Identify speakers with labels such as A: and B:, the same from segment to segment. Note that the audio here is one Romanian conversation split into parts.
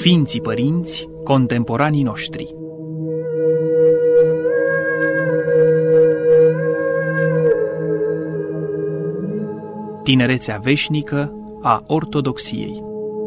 A: Sfinții Părinți, contemporanii noștri. Tinerețea veșnică a ortodoxiei.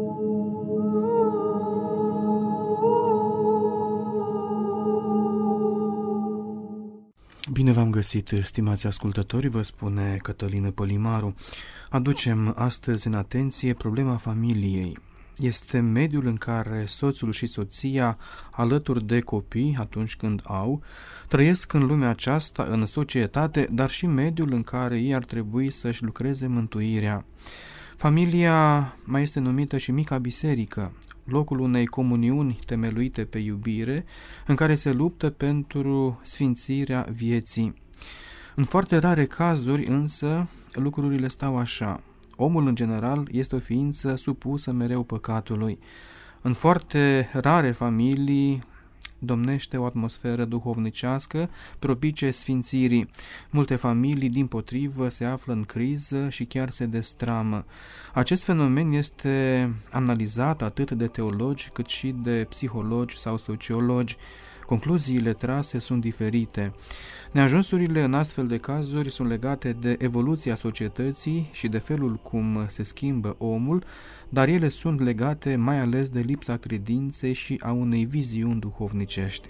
B: Bine v-am găsit, stimați ascultători, vă spune Cătălin Pălimaru. Aducem astăzi în atenție problema familiei. Este mediul în care soțul și soția, alături de copii, atunci când au, trăiesc în lumea aceasta, în societate, dar și mediul în care ei ar trebui să-și lucreze mântuirea. Familia mai este numită și mica biserică, locul unei comuniuni temeluite pe iubire, în care se luptă pentru sfințirea vieții. În foarte rare cazuri, însă, lucrurile stau așa. Omul, în general, este o ființă supusă mereu păcatului. În foarte rare familii domnește o atmosferă duhovnicească propice sfințirii. Multe familii, dimpotrivă, se află în criză și chiar se destramă. Acest fenomen este analizat atât de teologi cât și de psihologi sau sociologi. Concluziile trase sunt diferite. Neajunsurile în astfel de cazuri sunt legate de evoluția societății și de felul cum se schimbă omul, dar ele sunt legate mai ales de lipsa credinței și a unei viziuni duhovnicești.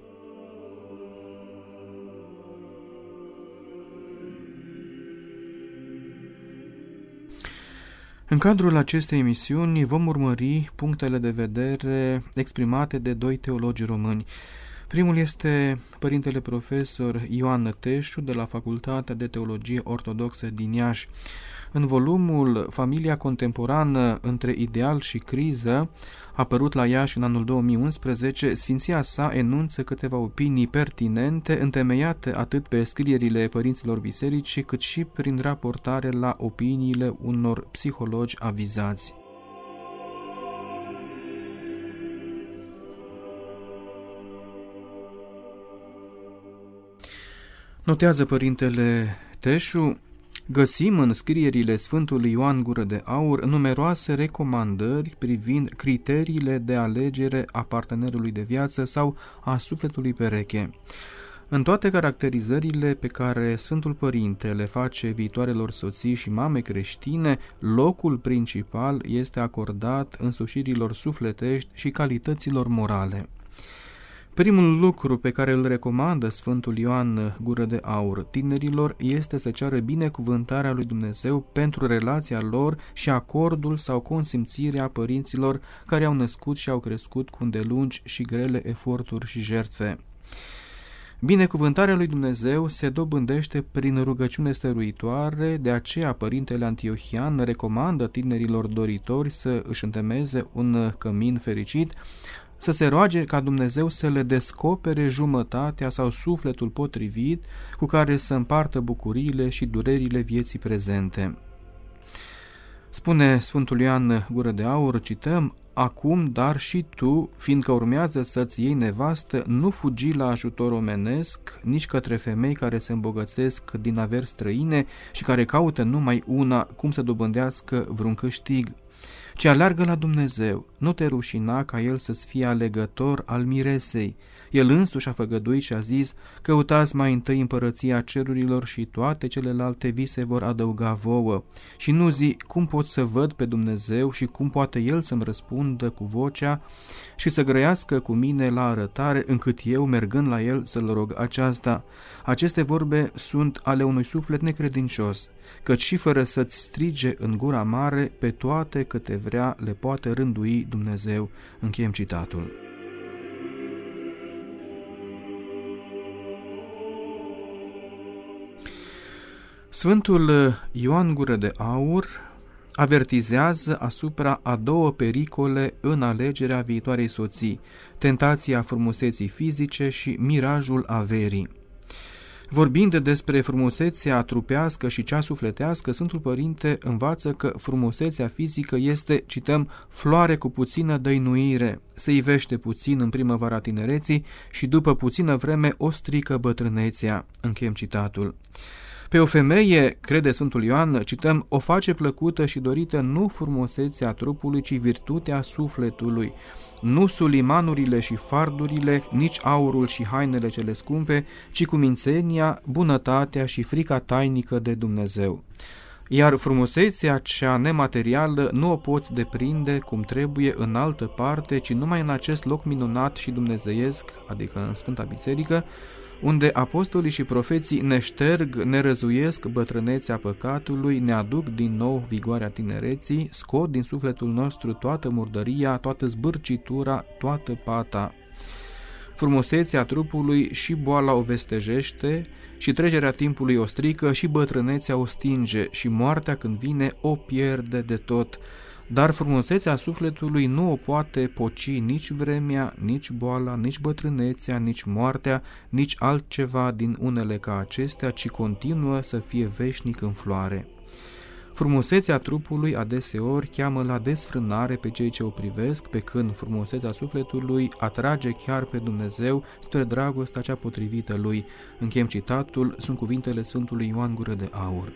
B: În cadrul acestei emisiuni vom urmări punctele de vedere exprimate de doi teologi români. Primul este părintele profesor Ioan Teșu de la Facultatea de Teologie Ortodoxă din Iași. În volumul Familia contemporană între ideal și criză, apărut la Iași în anul 2011, Sfinția sa enunță câteva opinii pertinente, întemeiate atât pe scrierile părinților biserici, cât și prin raportare la opiniile unor psihologi avizați. Notează părintele Teșu: găsim în scrierile Sfântului Ioan Gură de Aur numeroase recomandări privind criteriile de alegere a partenerului de viață sau a sufletului pereche. În toate caracterizările pe care Sfântul Părinte le face viitoarelor soții și mame creștine, locul principal este acordat însușirilor sufletești și calităților morale. Primul lucru pe care îl recomandă Sfântul Ioan Gură de Aur tinerilor este să ceară binecuvântarea lui Dumnezeu pentru relația lor și acordul sau consimțirea părinților care au născut și au crescut cu îndelungi și grele eforturi și jertfe. Binecuvântarea lui Dumnezeu se dobândește prin rugăciune stăruitoare, de aceea Părintele Antiohian recomandă tinerilor doritori să își întemeieze un cămin fericit, să se roage ca Dumnezeu să le descopere jumătatea sau sufletul potrivit cu care să împartă bucuriile și durerile vieții prezente. Spune Sfântul Ioan Gură de Aur, cităm: acum, dar și tu, fiindcă urmează să-ți iei nevastă, nu fugi la ajutor omenesc, nici către femei care se îmbogățesc din averi străine și care caută numai una, cum să dobândească vreun câștig, ci aleargă la Dumnezeu, nu te rușina ca El să-ți fie alegător al miresei. El însuși a făgăduit și a zis: căutați mai întâi împărăția cerurilor și toate celelalte vi se vor adăuga vouă. Și nu zi: cum pot să văd pe Dumnezeu și cum poate El să-mi răspundă cu vocea și să grăiască cu mine la arătare, încât eu, mergând la El, să-L rog aceasta. Aceste vorbe sunt ale unui suflet necredincios, căci și fără să-ți strige în gura mare, pe toate câte vrea le poate rândui Dumnezeu. Încheiem citatul. Sfântul Ioan Gură de Aur avertizează asupra a două pericole în alegerea viitoarei soții: tentația frumuseții fizice și mirajul averii. Vorbind despre frumusețea trupească și cea sufletească, Sfântul Părinte învață că frumusețea fizică este, cităm, floare cu puțină dăinuire, se ivește puțin în primăvara tinereții și după puțină vreme o strică bătrânețea. Încheiem citatul. Pe o femeie, crede Sfântul Ioan, cităm, o face plăcută și dorită nu frumusețea trupului, ci virtutea sufletului. nu sulimanurile și fardurile, nici aurul și hainele cele scumpe, ci cumințenia, bunătatea și frica tainică de Dumnezeu. Iar frumusețea cea nematerială nu o poți deprinde cum trebuie în altă parte, ci numai în acest loc minunat și dumnezeiesc, adică în Sfânta Biserică, unde apostolii și profeții ne șterg, ne răzuiesc bătrânețea păcatului, ne aduc din nou vigoarea tinereții, scot din sufletul nostru toată murdăria, toată zbârcitura, toată pata. Frumusețea trupului și boala o vestejește, și trecerea timpului o strică, și bătrânețea o stinge, și moartea când vine o pierde de tot. Dar frumusețea sufletului nu o poate poci nici vremea, nici boala, nici bătrânețea, nici moartea, nici altceva din unele ca acestea, ci continuă să fie veșnic în floare. Frumusețea trupului adeseori cheamă la desfrânare pe cei ce o privesc, pe când frumusețea sufletului atrage chiar pe Dumnezeu spre dragostea cea potrivită lui. Încheiem citatul, sunt cuvintele Sfântului Ioan Gură de Aur.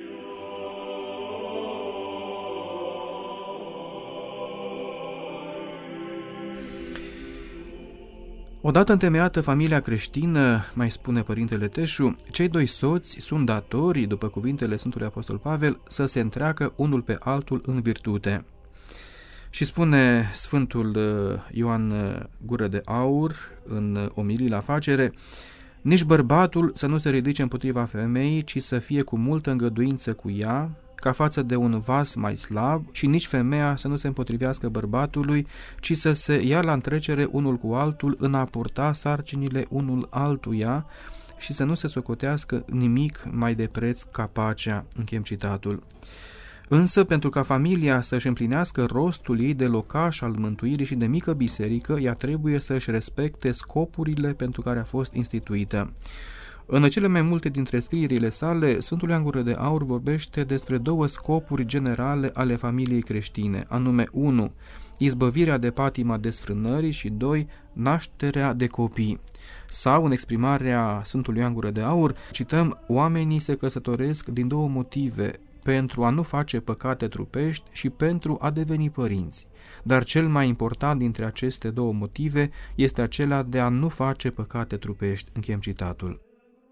B: Odată întemeiată familia creștină, mai spune Părintele Teșu, cei doi soți sunt datori, după cuvintele Sfântului Apostol Pavel, să se întreacă unul pe altul în virtute. Și spune Sfântul Ioan Gură de Aur în omilii la facere, nici bărbatul să nu se ridice împotriva femeii, ci să fie cu multă îngăduință cu ea, ca față de un vas mai slab, și nici femeia să nu se împotrivească bărbatului, ci să se ia la întrecere unul cu altul în a purta sarcinile unul altuia și să nu se socotească nimic mai de preț ca pacea. Încheiem citatul. Însă, pentru ca familia să-și împlinească rostul ei de locaș al mântuirii și de mică biserică, ea trebuie să-și respecte scopurile pentru care a fost instituită. În cele mai multe dintre scrierile sale, Sfântul Ioan Gură de Aur vorbește despre două scopuri generale ale familiei creștine, anume 1. Izbăvirea de patima desfrânării și 2. Nașterea de copii. Sau, în exprimarea Sfântului Ioan Gură de Aur, cităm, oamenii se căsătoresc din două motive, pentru a nu face păcate trupești și pentru a deveni părinți. Dar cel mai important dintre aceste două motive este acela de a nu face păcate trupești. Încheiem citatul.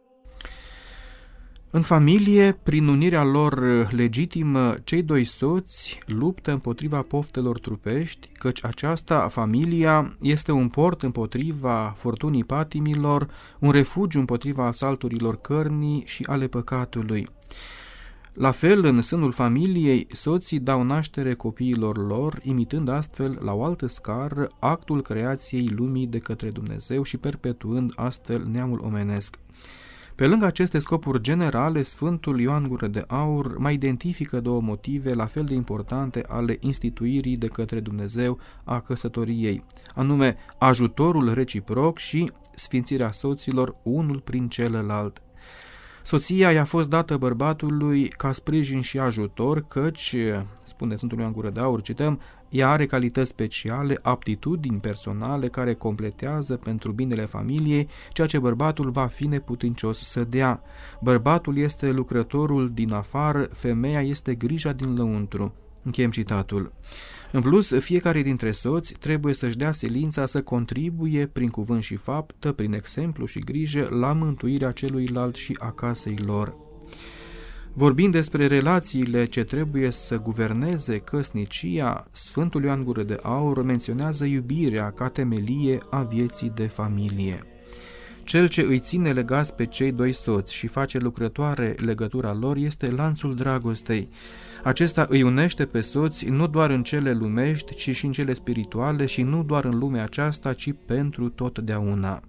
B: În familie, prin unirea lor legitimă, cei doi soți luptă împotriva poftelor trupești, căci aceasta, familia, este un port împotriva furtunii patimilor, un refugiu împotriva asalturilor cărnii și ale păcatului. La fel, în sânul familiei, soții dau naștere copiilor lor, imitând astfel, la o altă scară, actul creației lumii de către Dumnezeu și perpetuând astfel neamul omenesc. Pe lângă aceste scopuri generale, Sfântul Ioan Gură de Aur mai identifică două motive la fel de importante ale instituirii de către Dumnezeu a căsătoriei, anume ajutorul reciproc și sfințirea soților unul prin celălalt. Soția i-a fost dată bărbatului ca sprijin și ajutor, căci, spune Sfântul Ioan Gură de Aur, cităm, ea are calități speciale, aptitudini personale care completează pentru binele familiei ceea ce bărbatul va fi neputincios să dea. Bărbatul este lucrătorul din afară, femeia este grija din lăuntru. Încheiem citatul. În plus, fiecare dintre soți trebuie să-și dea silința să contribuie prin cuvânt și faptă, prin exemplu și grijă, la mântuirea celuilalt și a casei lor. Vorbind despre relațiile ce trebuie să guverneze căsnicia, Sfântul Ioan Gură de Aur menționează iubirea ca temelie a vieții de familie. Cel ce îi ține legați pe cei doi soți și face lucrătoare legătura lor este lanțul dragostei. Acesta îi unește pe soți nu doar în cele lumești, ci și în cele spirituale și nu doar în lumea aceasta, ci pentru totdeauna.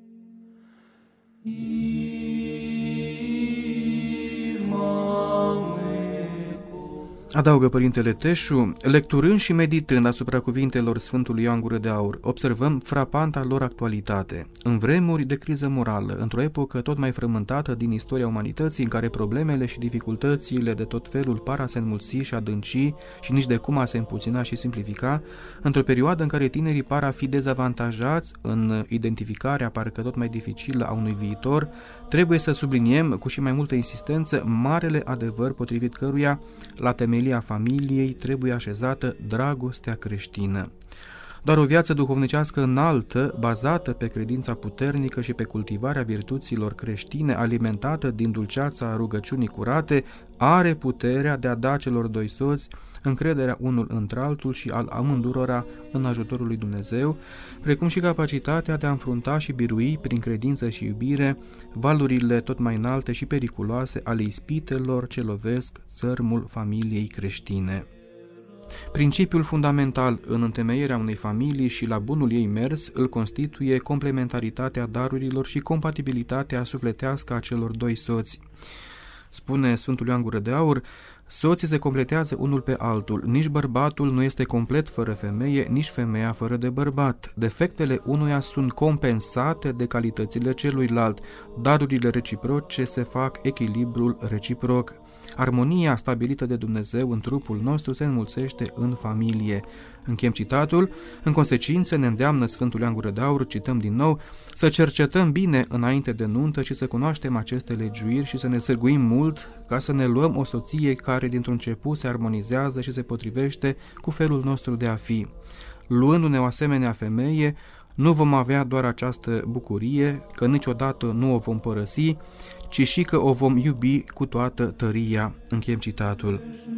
B: Adaugă Părintele Teșu, lecturând și meditând asupra cuvintelor Sfântului Ioan Gură de Aur, observăm frapanta lor actualitate. În vremuri de criză morală, într-o epocă tot mai frământată din istoria umanității, în care problemele și dificultățile de tot felul par a se înmulți și adânci și nici de cum a se împuțina și simplifica, într-o perioadă în care tinerii par a fi dezavantajați în identificarea parcă tot mai dificilă a unui viitor, trebuie să subliniem cu și mai multă insistență marele adevăr potrivit căruia la temelia familiei trebuie așezată dragostea creștină. Doar o viață duhovnicească înaltă, bazată pe credința puternică și pe cultivarea virtuților creștine, alimentată din dulceața rugăciunii curate, are puterea de a da celor doi soți încrederea unul într-altul și al amândurora în ajutorul lui Dumnezeu, precum și capacitatea de a înfrunta și birui prin credință și iubire valurile tot mai înalte și periculoase ale ispitelor ce lovesc țărmul familiei creștine. Principiul fundamental în întemeierea unei familii și la bunul ei mers îl constituie complementaritatea darurilor și compatibilitatea sufletească a celor doi soți. Spune Sfântul Ioan Gură de Aur, soții se completează unul pe altul, nici bărbatul nu este complet fără femeie, nici femeia fără de bărbat. Defectele unuia sunt compensate de calitățile celuilalt, darurile reciproce se fac echilibrul reciproc. Armonia stabilită de Dumnezeu în trupul nostru se înmulțește în familie. Încheiem citatul. În consecință ne îndeamnă Sfântul Ioan Gură de Aur, cităm din nou, să cercetăm bine înainte de nuntă și să cunoaștem aceste legiuiri și să ne sârguim mult ca să ne luăm o soție care dintr-un început se armonizează și se potrivește cu felul nostru de a fi. Luându-ne o asemenea femeie, nu vom avea doar această bucurie că niciodată nu o vom părăsi, ci și că o vom iubi cu toată tăria. Încheiem citatul.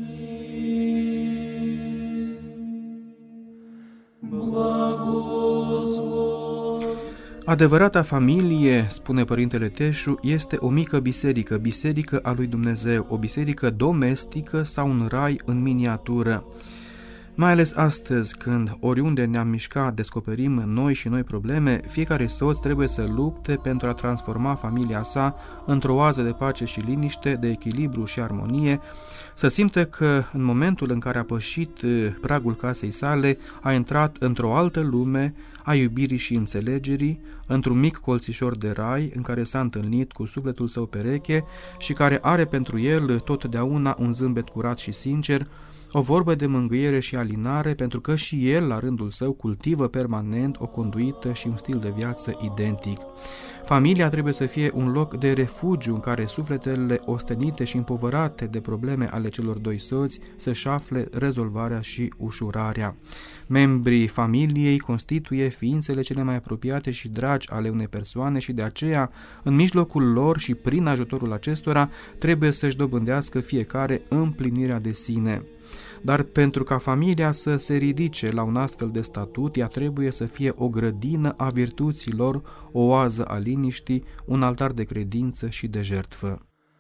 B: Adevărata familie, spune Părintele Teșu, este o mică biserică, biserică a lui Dumnezeu, o biserică domestică sau un rai în miniatură. Mai ales astăzi, când oriunde ne-am mișcat descoperim noi și noi probleme, fiecare soț trebuie să lupte pentru a transforma familia sa într-o oază de pace și liniște, de echilibru și armonie, să simtă că în momentul în care a pășit pragul casei sale, a intrat într-o altă lume a iubirii și înțelegerii, într-un mic colțișor de rai în care s-a întâlnit cu sufletul său pereche și care are pentru el totdeauna un zâmbet curat și sincer, o vorbă de mângâiere și alinare, pentru că și el, la rândul său, cultivă permanent o conduită și un stil de viață identic. Familia trebuie să fie un loc de refugiu în care sufletele ostenite și împovărate de probleme ale celor doi soți să-și afle rezolvarea și ușurarea. Membrii familiei constituie ființele cele mai apropiate și dragi ale unei persoane și de aceea, în mijlocul lor și prin ajutorul acestora, trebuie să-și dobândească fiecare împlinirea de sine. Dar pentru ca familia să se ridice la un astfel de statut, ea trebuie să fie o grădină a virtuților, o oază a liniștii, un altar de credință și de jertfă.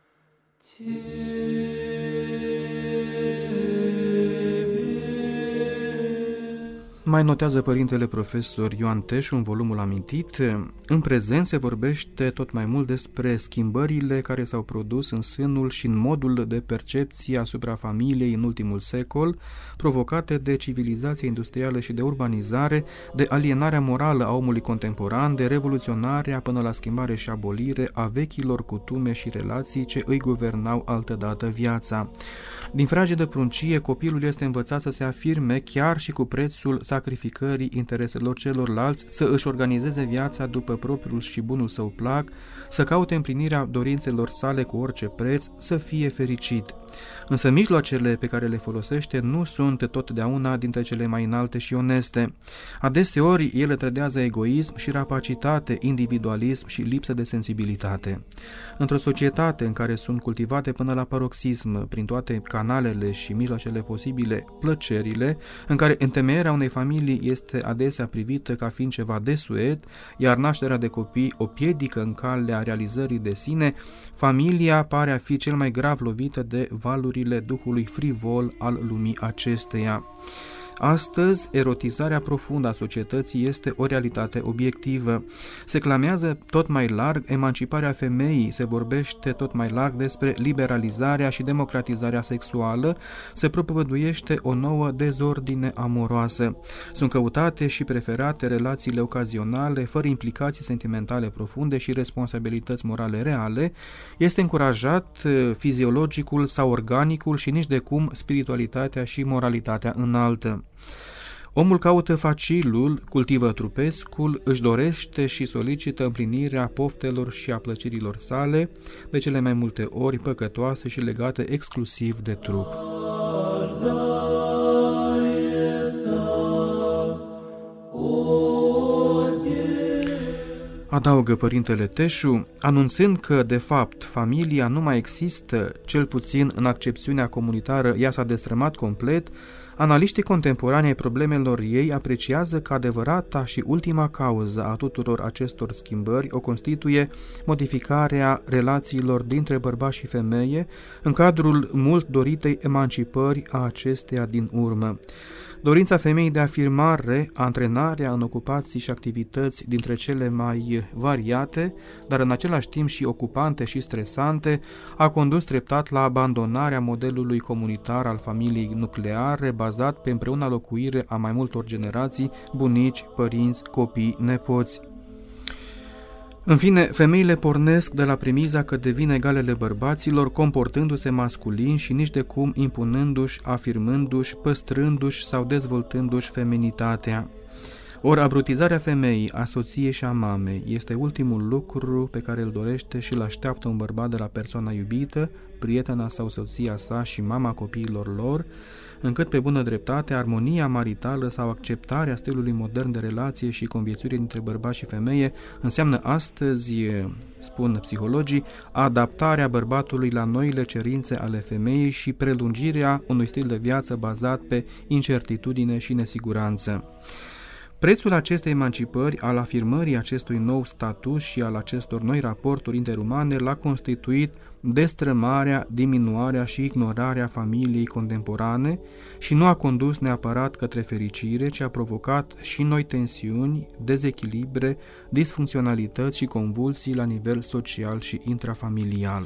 B: Mai notează părintele profesor Ioan Teșu în volumul amintit, în prezent se vorbește tot mai mult despre schimbările care s-au produs în sânul și în modul de percepție asupra familiei în ultimul secol, provocate de civilizația industrială și de urbanizare, de alienarea morală a omului contemporan, de revoluționarea până la schimbare și abolire a vechilor cutume și relații ce îi guvernau altădată viața. Din fragedă pruncie, copilul este învățat să se afirme chiar și cu prețul sacrificării intereselor celorlalți, să își organizeze viața după propriul și bunul său plac, să caute împlinirea dorințelor sale cu orice preț, să fie fericit. Însă mijloacele pe care le folosește nu sunt totdeauna dintre cele mai înalte și oneste. Adeseori ele trădează egoism și rapacitate, individualism și lipsă de sensibilitate. Într-o societate în care sunt cultivate până la paroxism, prin toate canalele și mijloacele posibile, plăcerile, în care întemeierea unei familii este adesea privită ca fiind ceva desuet, iar nașterea de copii o piedică în calea realizării de sine, familia pare a fi cel mai grav lovită de valurile duhului frivol al lumii acesteia. Astăzi, erotizarea profundă a societății este o realitate obiectivă. Se clamează tot mai larg emanciparea femeii, se vorbește tot mai larg despre liberalizarea și democratizarea sexuală, se propovăduiește o nouă dezordine amoroasă. Sunt căutate și preferate relațiile ocazionale, fără implicații sentimentale profunde și responsabilități morale reale, este încurajat fiziologicul sau organicul și nici de cum spiritualitatea și moralitatea înaltă. Omul caută facilul, cultivă trupescul, își dorește și solicită împlinirea poftelor și a plăcerilor sale, de cele mai multe ori păcătoase și legate exclusiv de trup. adaugă părintele Teșu, anunțând că, de fapt, familia nu mai există, cel puțin în accepțiunea comunitară, ea s-a destrămat complet. Analiștii contemporani ai problemelor ei apreciază că adevărata și ultima cauză a tuturor acestor schimbări o constituie modificarea relațiilor dintre bărbat și femeie în cadrul mult doritei emancipări a acesteia din urmă. Dorința femeii de afirmare, antrenarea în ocupații și activități dintre cele mai variate, dar în același timp și ocupante și stresante, a condus treptat la abandonarea modelului comunitar al familiei nucleare, bazat pe împreună locuire a mai multor generații, bunici, părinți, copii, nepoți. În fine, femeile pornesc de la premiza că devin egalele bărbaților, comportându-se masculin și nici de cum impunându-și, afirmându-și, păstrându-și sau dezvoltându-și feminitatea. Ori abrutizarea femeii, a soției și a mamei este ultimul lucru pe care îl dorește și îl așteaptă un bărbat de la persoana iubită, prietena sau soția sa și mama copiilor lor, încât pe bună dreptate armonia maritală sau acceptarea stilului modern de relație și conviețuire dintre bărbat și femeie înseamnă astăzi, spun psihologii, adaptarea bărbatului la noile cerințe ale femeii și prelungirea unui stil de viață bazat pe incertitudine și nesiguranță. Prețul acestei emancipări, al afirmării acestui nou status și al acestor noi raporturi interumane l-a constituit destrămarea, diminuarea și ignorarea familiei contemporane și nu a condus neapărat către fericire, ci a provocat și noi tensiuni, dezechilibre, disfuncționalități și convulsii la nivel social și intrafamilial.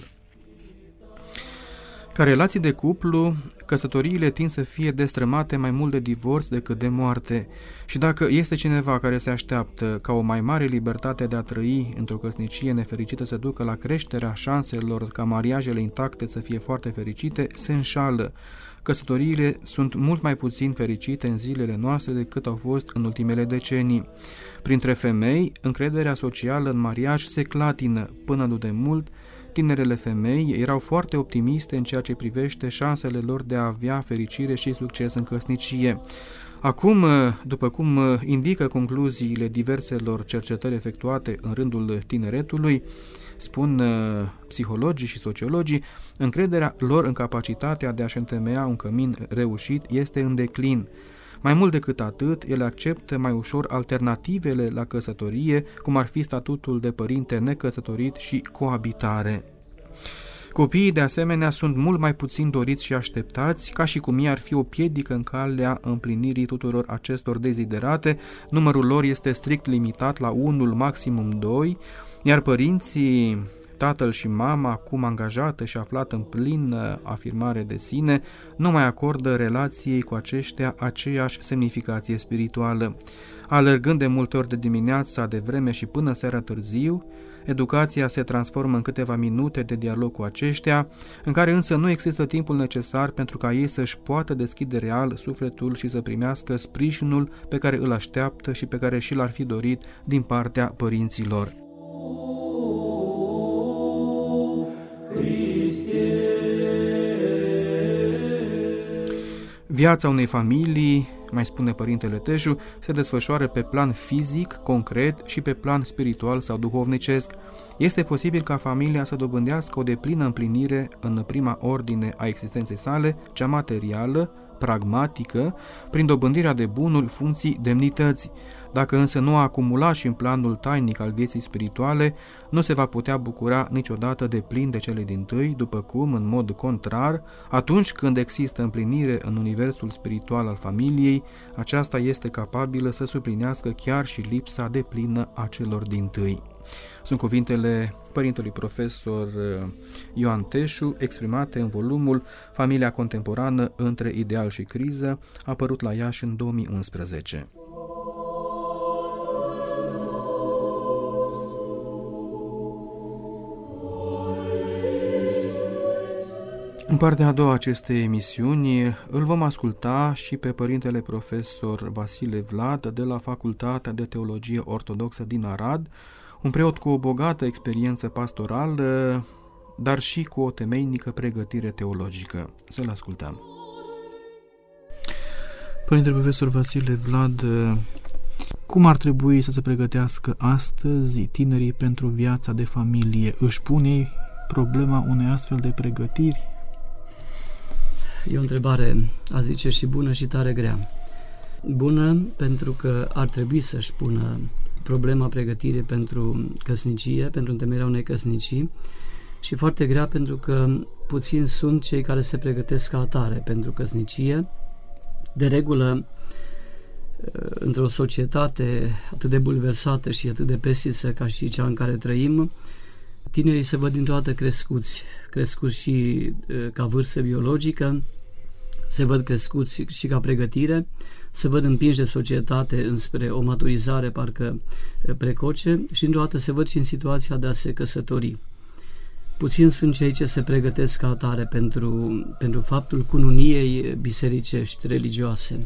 B: Ca relații de cuplu, căsătoriile tind să fie destrămate mai mult de divorț decât de moarte și dacă este cineva care se așteaptă ca o mai mare libertate de a trăi într-o căsnicie nefericită să ducă la creșterea șanselor ca mariajele intacte să fie foarte fericite, se înșală. Căsătoriile sunt mult mai puțin fericite în zilele noastre decât au fost în ultimele decenii. Printre femei, încrederea socială în mariaj se clatină până nu de mult. Tinerele femei erau foarte optimiste în ceea ce privește șansele lor de a avea fericire și succes în căsnicie. Acum, după cum indică concluziile diverselor cercetări efectuate în rândul tineretului, spun psihologii și sociologii, încrederea lor în capacitatea de a-și întemeia un cămin reușit este în declin. Mai mult decât atât, ele acceptă mai ușor alternativele la căsătorie, cum ar fi statutul de părinte necăsătorit și coabitare. Copiii, de asemenea, sunt mult mai puțin doriți și așteptați, ca și cum ei ar fi o piedică în calea împlinirii tuturor acestor deziderate. Numărul lor este strict limitat la 1, maximum 2, iar părinții, tatăl și mama, acum angajată și aflată în plină afirmare de sine, nu mai acordă relației cu aceștia aceeași semnificație spirituală. Alergând de multe ori de dimineața, de vreme și până seara târziu, educația se transformă în câteva minute de dialog cu aceștia, în care însă nu există timpul necesar pentru ca ei să-și poată deschide real sufletul și să primească sprijinul pe care îl așteaptă și pe care și l-ar fi dorit din partea părinților. Viața unei familii, mai spune părintele Teșu, se desfășoară pe plan fizic, concret și pe plan spiritual sau duhovnicesc. Este posibil ca familia să dobândească o deplină împlinire în prima ordine a existenței sale, cea materială, pragmatică, prin dobândirea de bunuri, funcții, demnități. Dacă însă nu a acumula și în planul tainic al vieții spirituale, nu se va putea bucura niciodată de plin de cele dintâi, după cum, în mod contrar, atunci când există împlinire în universul spiritual al familiei, aceasta este capabilă să suplinească chiar și lipsa deplină a celor dintâi. Sunt cuvintele părintelui profesor Ioan Teșu, exprimate în volumul Familia contemporană între ideal și criză, apărut la Iași în 2011. În partea a doua acestei emisiuni îl vom asculta și pe părintele profesor Vasile Vlad de la Facultatea de Teologie Ortodoxă din Arad, un preot cu o bogată experiență pastorală, dar și cu o temeinică pregătire teologică. Să-l ascultăm. Părintele profesor Vasile Vlad, Cum ar trebui să se pregătească astăzi tinerii pentru viața de familie? Își pune ei problema unei astfel de pregătiri?
C: E o întrebare, a zice, și bună și tare grea. Bună pentru că ar trebui să-și pună problema pregătirii pentru căsnicie, pentru întemeierea unei căsnicii, și foarte grea pentru că puțini sunt cei care se pregătesc ca atare pentru căsnicie. De regulă, într-o societate atât de bulversată și atât de pesisă ca și cea în care trăim, tinerii se văd dintr-o dată crescuți și ca vârstă biologică, se văd crescuți și ca pregătire, se văd împinși de societate înspre o maturizare parcă precoce și dintr-o dată se văd și în situația de a se căsători. Puțini sunt cei ce se pregătesc ca atare pentru faptul cununiei bisericești, religioase.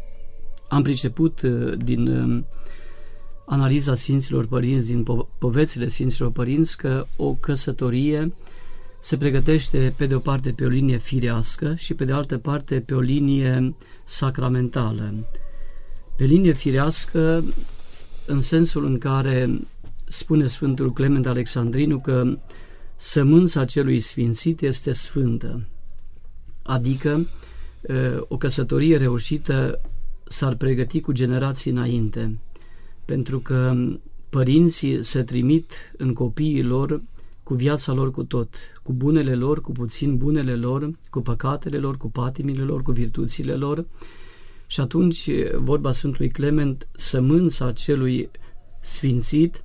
C: Am priceput din analiza Sfinților Părinți, din povețile Sfinților Părinți, că o căsătorie se pregătește pe de o parte pe o linie firească și pe de altă parte pe o linie sacramentală. Pe linie firească în sensul în care spune Sfântul Clement Alexandrinu că sămânța celui sfințit este sfântă, adică o căsătorie reușită s-ar pregăti cu generații înainte, pentru că părinții se trimit în copiii lor cu viața lor cu tot, cu bunele lor, cu puțin bunele lor, cu păcatele lor, cu patimile lor, cu virtuțile lor. Și atunci, vorba Sfântului Clement, sămânța celui sfințit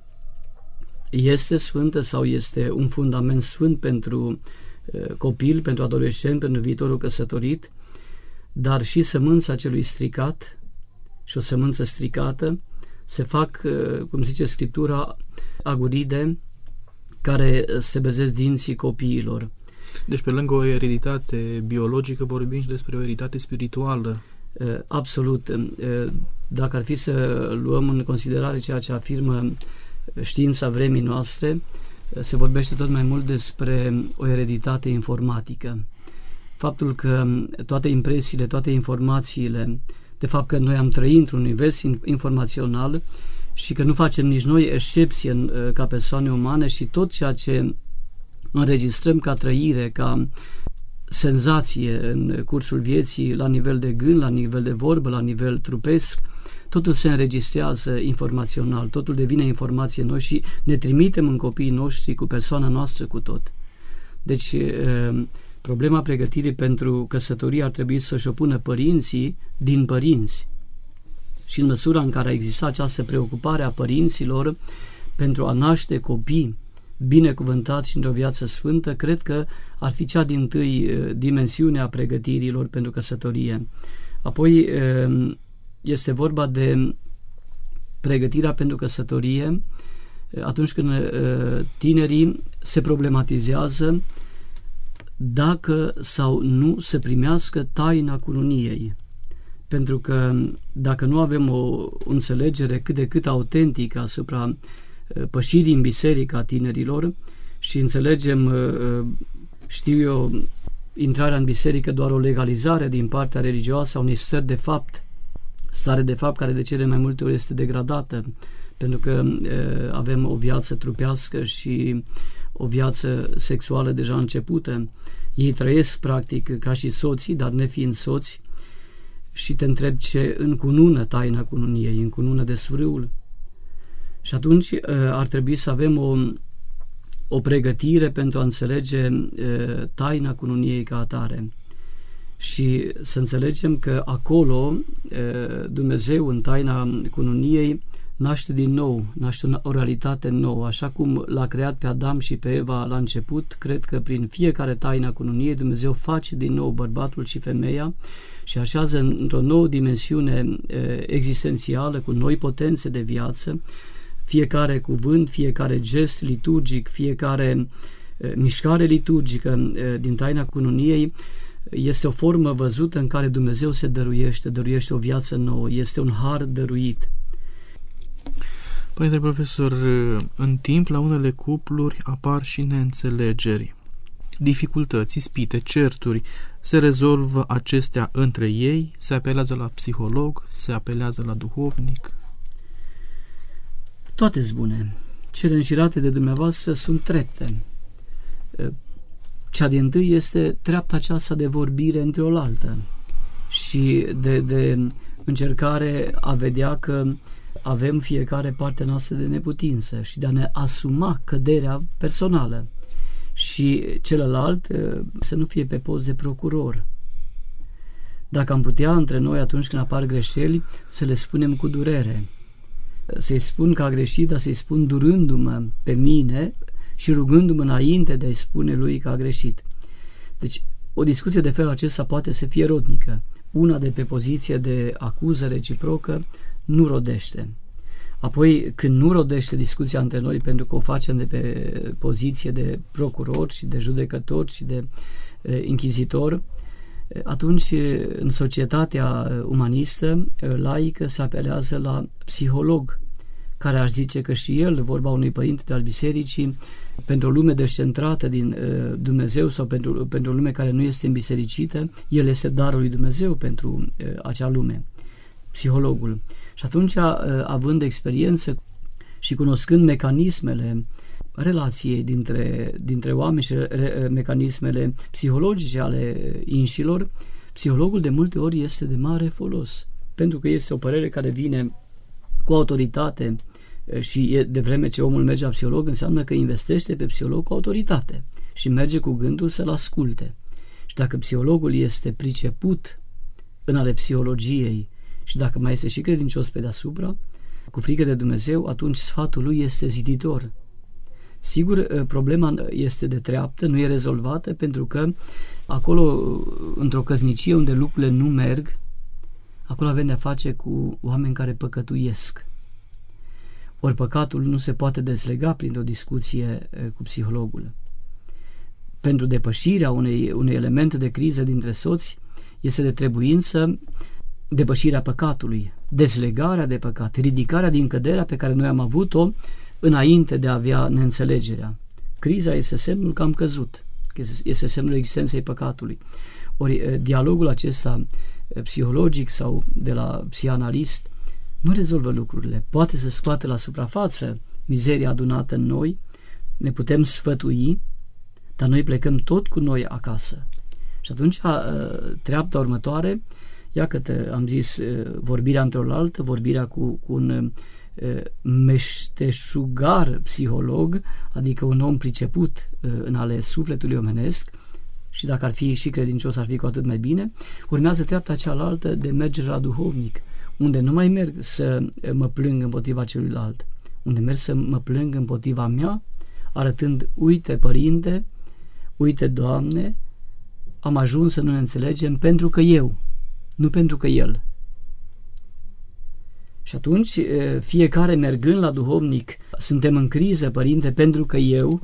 C: este sfântă sau este un fundament sfânt pentru copil, pentru adolescent, pentru viitorul căsătorit, dar și sămânța celui stricat și o sămânță stricată se fac, cum zice Scriptura, aguride care se bezesc dinții copiilor.
B: Deci pe lângă o ereditate biologică vorbim și despre o ereditate spirituală.
C: Absolut. Dacă ar fi să luăm în considerare ceea ce afirmă știința vremii noastre, se vorbește tot mai mult despre o ereditate informatică. Faptul că toate impresiile, toate informațiile, de fapt că noi am trăit într-un univers informațional și că nu facem nici noi excepție ca persoane umane și tot ceea ce înregistrăm ca trăire, ca senzație în cursul vieții, la nivel de gând, la nivel de vorbă, la nivel trupesc, totul se înregistrează informațional, totul devine informație în noi și ne trimitem în copiii noștri cu persoana noastră cu tot. Deci problema pregătirii pentru căsătorie ar trebui să-și o pună părinții din părinți. Și în măsura în care a existat această preocupare a părinților pentru a naște copii binecuvântați și într-o viață sfântă, cred că ar fi cea dintâi dimensiune a pregătirilor pentru căsătorie. Apoi este vorba de pregătirea pentru căsătorie atunci când tinerii se problematizează dacă sau nu se primească taina cununiei. Pentru că dacă nu avem o înțelegere cât de cât autentică asupra pășirii în biserică a tinerilor și înțelegem, știu eu, intrarea în biserică doar o legalizare din partea religioasă a unei stare de fapt care de cele mai multe ori este degradată, pentru că avem o viață trupească și o viață sexuală deja începută. Ei trăiesc practic ca și soții, dar nefiind soți, și te întreb ce încunună taina cununiei, încunună desfrâul. Și atunci ar trebui să avem o pregătire pentru a înțelege taina cununiei ca atare. Și să înțelegem că acolo Dumnezeu în taina cununiei naște din nou, naște o realitate nouă. Așa cum l-a creat pe Adam și pe Eva la început, cred că prin fiecare taina cununiei Dumnezeu face din nou bărbatul și femeia și așează într-o nouă dimensiune existențială, cu noi potențe de viață, fiecare cuvânt, fiecare gest liturgic, fiecare mișcare liturgică din taina cununiei este o formă văzută în care Dumnezeu se dăruiește o viață nouă, este un har dăruit.
B: Părinte profesor, în timp la unele cupluri apar și neînțelegeri, dificultăți, ispite, certuri. Se rezolvă acestea între ei? Se apelează la psiholog? Se apelează la duhovnic?
C: Toate-s bune. Cele înșirate de dumneavoastră sunt trepte. Cea dintâi este treapta aceasta de vorbire între oaltă și de încercare a vedea că avem fiecare partea noastră de neputință și de a ne asuma căderea personală și celălalt să nu fie pe post de procuror. Dacă am putea între noi atunci când apar greșeli să le spunem cu durere, să-i spun că a greșit, dar să-i spun durându-mă pe mine și rugându-mă înainte de a-i spune lui că a greșit. Deci o discuție de felul acesta poate să fie rodnică. Una de pe poziție de acuză reciprocă nu rodește. Apoi, când nu rodește discuția între noi pentru că o facem de pe poziție de procuror și de judecător și de inchizitor, atunci în societatea umanistă laică se apelează la psiholog, care aș zice că și el, vorba unui părinte de al bisericii, pentru o lume descentrată din Dumnezeu sau pentru o lume care nu este îmbisericită, el este darul lui Dumnezeu pentru acea lume, psihologul. Și atunci, având experiență și cunoscând mecanismele relației dintre oameni și mecanismele psihologice ale inșilor, psihologul de multe ori este de mare folos, pentru că este o părere care vine cu autoritate și de vreme ce omul merge la psiholog, înseamnă că investește pe psiholog cu autoritate și merge cu gândul să-l asculte. Și dacă psihologul este priceput în ale psihologiei și dacă mai este și credincios pe deasupra, cu frică de Dumnezeu, atunci sfatul lui este ziditor. Sigur, problema este de treaptă, nu e rezolvată, pentru că acolo, într-o căsnicie unde lucrurile nu merg, acolo avem de-a face cu oameni care păcătuiesc. Ori păcatul nu se poate dezlega prin o discuție cu psihologul. Pentru depășirea unei elemente de criză dintre soți, este de trebuință depășirea păcatului, dezlegarea de păcat, ridicarea din căderea pe care noi am avut-o înainte de a avea neînțelegerea. Criza este semnul că am căzut, este semnul existenței păcatului. Ori dialogul acesta psihologic sau de la psihanalist nu rezolvă lucrurile. Poate să scoate la suprafață mizeria adunată în noi, ne putem sfătui, dar noi plecăm tot cu noi acasă. Și atunci treapta următoare, iată, am zis, vorbirea între oaltă, vorbirea cu un meșteșugar psiholog, adică un om priceput în ale sufletului omenesc, și dacă ar fi și credincios, ar fi cu atât mai bine. Urmează treapta cealaltă de mergere la duhovnic, unde nu mai merg să mă plâng împotriva celuilalt, unde merg să mă plâng împotriva mea, arătând, uite părinte, uite Doamne, am ajuns să nu ne înțelegem pentru că eu, nu pentru că el. Și atunci, fiecare mergând la duhovnic, suntem în criză, părinte, pentru că eu,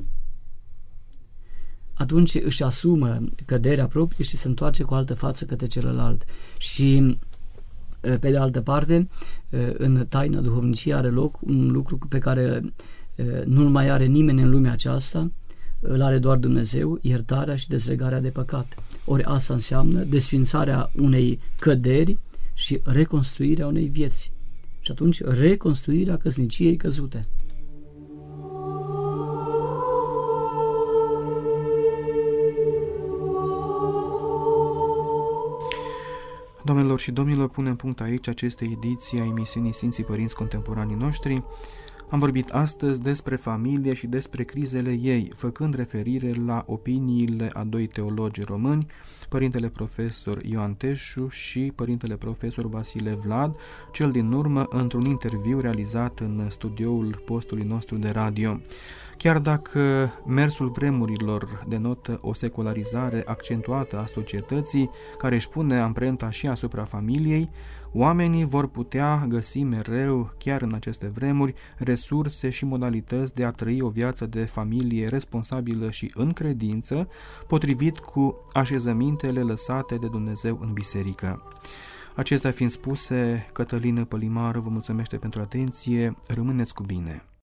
C: atunci își asumă căderea proprie și se întoarce cu altă față către celălalt. Și pe de altă parte, în taina duhovniciei are loc un lucru pe care nu-l mai are nimeni în lumea aceasta, îl are doar Dumnezeu, iertarea și dezlegarea de păcat. Ori asta înseamnă desfințarea unei căderi și reconstruirea unei vieți. Și atunci reconstruirea căsniciei căzute.
B: Doamnelor și domnilor, punem punct aici acestei ediții a emisiunii Sfinții Părinți Contemporanii Noștri. Am vorbit astăzi despre familie și despre crizele ei, făcând referire la opiniile a doi teologi români, părintele profesor Ioan Teșu și părintele profesor Vasile Vlad, cel din urmă într-un interviu realizat în studioul postului nostru de radio. Chiar dacă mersul vremurilor denotă o secularizare accentuată a societății, care își pune amprenta și asupra familiei, oamenii vor putea găsi mereu, chiar în aceste vremuri, resurse și modalități de a trăi o viață de familie responsabilă și în credință, potrivit cu așezămintele lăsate de Dumnezeu în biserică. Acestea fiind spuse, Cătălină Pălimaru vă mulțumește pentru atenție, rămâneți cu bine!